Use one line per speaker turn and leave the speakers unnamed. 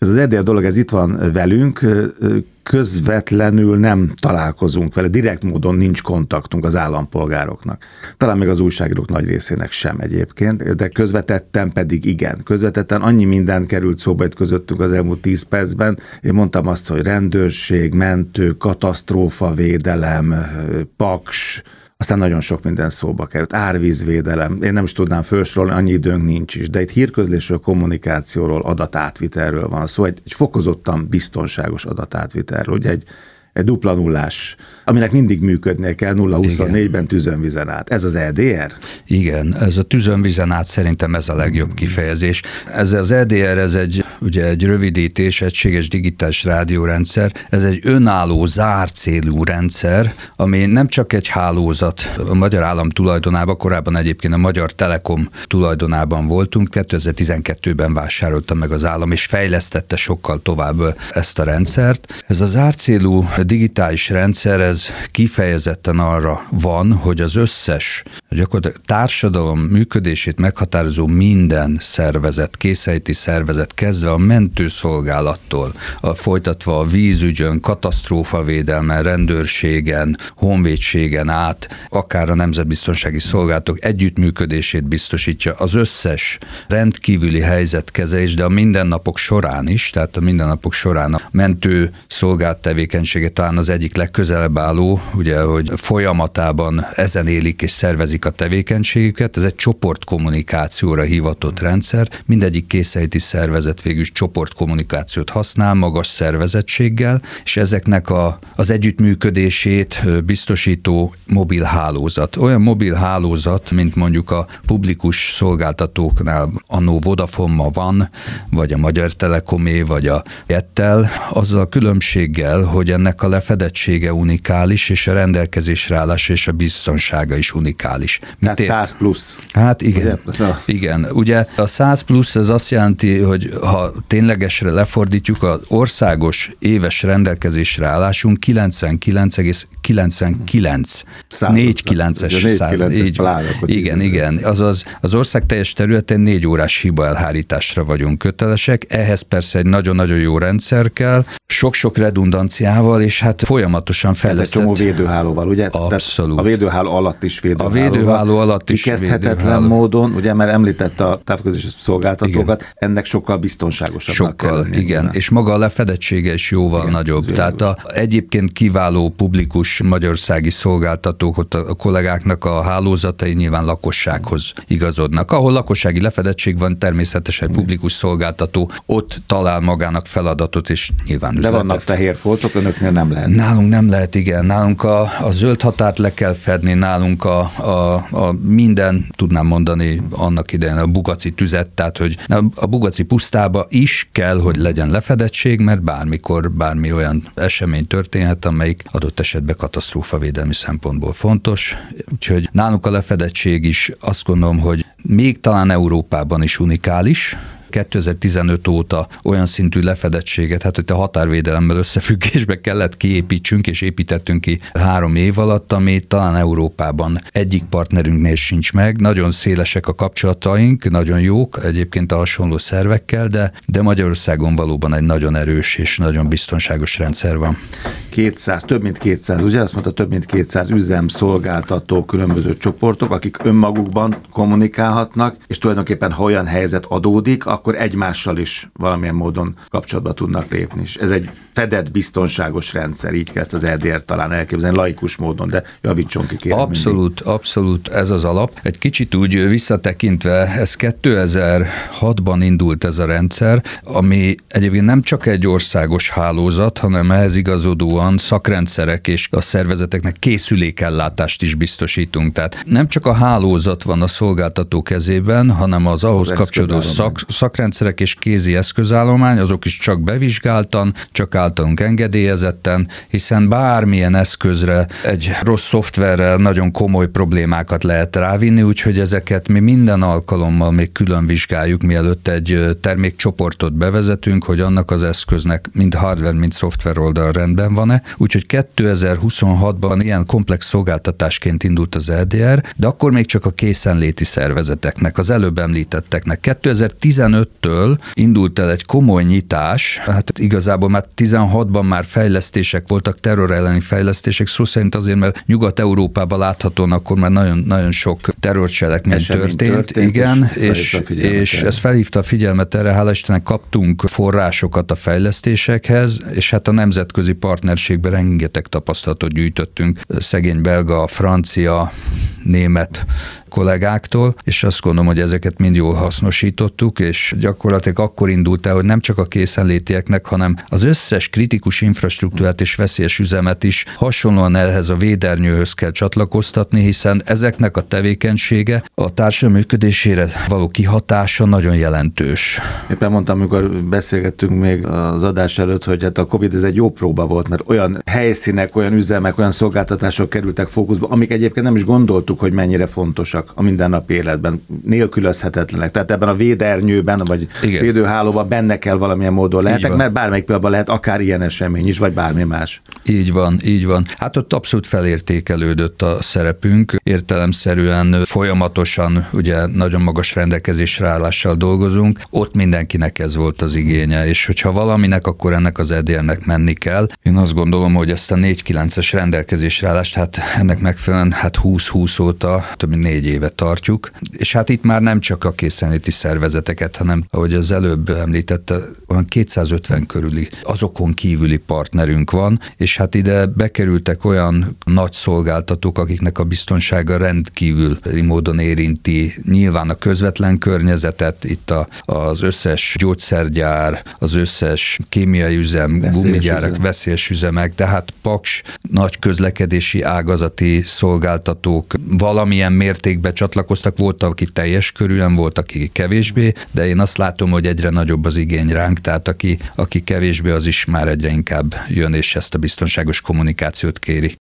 Ez az EDR dolog, ez itt van velünk, közvetlenül nem találkozunk vele, direkt módon nincs kontaktunk az állampolgároknak. Talán még az újságírók nagy részének sem egyébként, de közvetetten pedig igen. Közvetetten annyi minden került szóba itt közöttünk az elmúlt 10 percben. Én mondtam azt, hogy rendőrség, mentő, katasztrófavédelem, paks, aztán nagyon sok minden szóba került. Árvízvédelem, én nem is tudnám felsorolni, annyi időnk nincs is, de itt hírközlésről, kommunikációról, adatátvitelről van szó, egy fokozottan biztonságos adatátvitelről, ugye egy dupla nullás, aminek mindig működnie kell 0-24-ben tűzön-vizen át. Ez az EDR?
Igen, ez a tűzön-vizen át szerintem ez a legjobb kifejezés. Ez az EDR, ez ugye egy rövidítés, egységes digitális rádiórendszer, ez egy önálló, zárt célú rendszer, ami nem csak egy hálózat a magyar állam tulajdonában, korábban egyébként a Magyar Telekom tulajdonában voltunk, 2012-ben vásárolta meg az állam, és fejlesztette sokkal tovább ezt a rendszert. Ez a zárt célú digitális rendszer, ez kifejezetten arra van, hogy az összes gyakorlatilag társadalom működését meghatározó minden szervezet, készenléti szervezet kezdve a mentőszolgálattól, folytatva a vízügyön, katasztrófavédelmen, rendőrségen, honvédségen át, akár a nemzetbiztonsági szolgálatok együttműködését biztosítja az összes rendkívüli helyzetkezelés, de a mindennapok során is, tehát a mindennapok során a mentőszolgálat tevékenysége talán az egyik legközelebb álló, ugye, hogy folyamatában ezen élik és szervezik a tevékenységüket. Ez egy csoportkommunikációra hivatott rendszer. Mindegyik készenléti szervezet végül is csoportkommunikációt használ magas szervezettséggel, és ezeknek az együttműködését biztosító mobil hálózat. Olyan mobil hálózat, mint mondjuk a publikus szolgáltatóknál annó Vodafone ma van, vagy a Magyar Telekomé, vagy a Jettel, azzal a különbséggel, hogy ennek a lefedettsége unikális, és a rendelkezésre állása és a biztonsága is unikális.
Tehát 100 plusz.
Hát igen. Igen. Ugye a 100 plusz az azt jelenti, hogy ha ténylegesre lefordítjuk, az országos éves rendelkezésre állásunk 99,99. 4,9-es szám. Igen. Azaz az ország teljes területén 4 órás hibaelhárításra vagyunk kötelesek. Ehhez persze egy nagyon-nagyon jó rendszer kell, sok-sok redundanciával, és hát folyamatosan fejlesztett.
Egy csomó védőhálóval, ugye?
Abszolút.
A védőháló alatt is védőhálóval.
A védőháló alatt is
kikezdhetetlen módon, ugye, mert említette a távközlési szolgáltatókat, igen. Ennek sokkal biztonságosabbnak kell lenni.
Igen, és maga a lefedettsége is jóval nagyobb. Tehát egyébként kiváló publikus magyarországi szolgáltatók, a kollégáknak a hálózatai nyilván lakossághoz igazodnak. Ahol lakossági lefedettség van, természetesen publikus szolgáltató ott talál magának feladatot, és nyilván
de vannak fehér foltok, önöknél nem lehet.
Nálunk nem lehet, igen. Nálunk a zöld határt le kell fedni, nálunk a minden, tudnám mondani annak idején a Bugaci tüzet, tehát hogy a Bugaci pusztába is kell, hogy legyen lefedettség, mert bármikor bármi olyan esemény történhet, amelyik adott esetben katasztrófavédelmi szempontból fontos. Úgyhogy nálunk a lefedettség is azt gondolom, hogy még talán Európában is unikális, 2015 óta olyan szintű lefedettséget, hát hogy a határvédelemmel összefüggésbe kellett kiépítsünk, és építettünk ki 3 év alatt, ami talán Európában egyik partnerünknél sincs meg. Nagyon szélesek a kapcsolataink, nagyon jók egyébként a hasonló szervekkel, de Magyarországon valóban egy nagyon erős és nagyon biztonságos rendszer van.
200, több mint 200, ugye azt mondta, több mint 200 üzemszolgáltató különböző csoportok, akik önmagukban kommunikálhatnak, és tulajdonképpen ha olyan helyzet adódik, akkor egymással is valamilyen módon kapcsolatba tudnak lépni. És ez egy fedett, biztonságos rendszer, így kezd az EDR talán elképzelni, laikus módon, de javítson ki, kérem.
Abszolút ez az alap. Egy kicsit úgy visszatekintve, ez 2006-ban indult ez a rendszer, ami egyébként nem csak egy országos hálózat, hanem ehhez igazodóan szakrendszerek és a szervezeteknek készülékellátást is biztosítunk. Tehát nem csak a hálózat van a szolgáltató kezében, hanem az ahhoz kapcsolódó szakrendszerek és kézi eszközállomány, azok is csak bevizsgáltan, csak általunk engedélyezetten, hiszen bármilyen eszközre egy rossz szoftverrel nagyon komoly problémákat lehet rávinni, úgyhogy ezeket mi minden alkalommal még külön vizsgáljuk, mielőtt egy termékcsoportot bevezetünk, hogy annak az eszköznek mind hardware, mind szoftver oldal rendben van-e, benne, úgyhogy 2026-ban ilyen komplex szolgáltatásként indult az EDR, de akkor még csak a készenléti szervezeteknek, az előbb említetteknek. 2015-től indult el egy komoly nyitás, hát igazából már 16-ban már fejlesztések voltak, terror elleni fejlesztések, szó szerint azért, mert Nyugat-Európában láthatóan akkor már nagyon, nagyon sok terrorcselekmény történt. Igen, és ez felhívta a figyelmet erre, hála Istennek kaptunk forrásokat a fejlesztésekhez, és hát a nemzetközi partnerségben rengeteg tapasztalatot gyűjtöttünk szegény belga, francia, német kollégáktól, és azt gondolom, hogy ezeket mind jól hasznosítottuk, és gyakorlatilag akkor indult el, hogy nem csak a készenlétieknek, hanem az összes kritikus infrastruktúrát és veszélyes üzemet is hasonlóan ehhez a védernyőhöz kell csatlakoztatni, hiszen ezeknek a tevékenysége a társadalom működésére való kihatása nagyon jelentős.
Éppen mondtam, amikor beszélgettünk még az adás előtt, hogy hát a Covid ez egy jó próba volt, mert olyan helyszínek, olyan üzemek, olyan szolgáltatások kerültek fókuszba, amik egyébként nem is gondoltuk, hogy mennyire fontosak a mindennapi életben, nélkülözhetetlenek. Tehát ebben a védernyőben, vagy védőhálóban benne kell valamilyen módon lehetek, mert bármelyik pillanatban lehet akár ilyen esemény is, vagy bármi más.
Így van, így van. Hát ott abszolút felértékelődött a szerepünk. Értelemszerűen folyamatosan ugye nagyon magas rendelkezésre állással dolgozunk. Ott mindenkinek ez volt az igénye, és hogyha valaminek, akkor ennek az EDR-nek menni kell. Én azt gondolom, hogy ezt a 4-9-es rendelkezésre állást, hát ennek megfelelően 20-20 óta több mint 4 éve tartjuk. És hát itt már nem csak a készenléti szervezeteket, hanem ahogy az előbb említette, olyan 250 körüli, azokon kívüli partnerünk van, és hát ide bekerültek olyan nagy szolgáltatók, akiknek a biztonsága rendkívüli módon érinti nyilván a közvetlen környezetet, itt az összes gyógyszergyár, az összes kémiai üzem, gumigyárak, veszélyes üzemek, de hát Paks nagy közlekedési ágazati szolgáltatók valamilyen mértékben csatlakoztak, volt, aki teljes körülön, volt, aki kevésbé, de én azt látom, hogy egyre nagyobb az igény ránk, tehát aki kevésbé, az is már egyre inkább jön, és ezt a biztonságos kommunikációt kéri.